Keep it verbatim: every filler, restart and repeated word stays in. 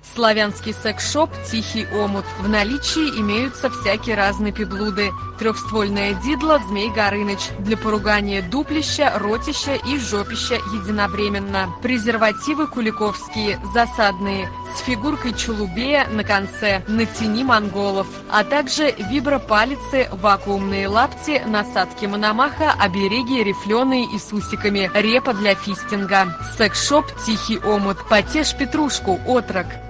Славянский секс-шоп «Тихий омут». В наличии имеются всякие разные приблуды. Трехствольное дидло «Змей Горыныч» для поругания дуплища, ротища и жопища единовременно. Презервативы куликовские, засадные, с фигуркой чулубея на конце, натяни монголов. А также вибропалицы, вакуумные лапти, насадки мономаха, обереги рифленые и с усиками, репа для фистинга. Секс-шоп «Тихий омут». Потешь петрушку, отрок.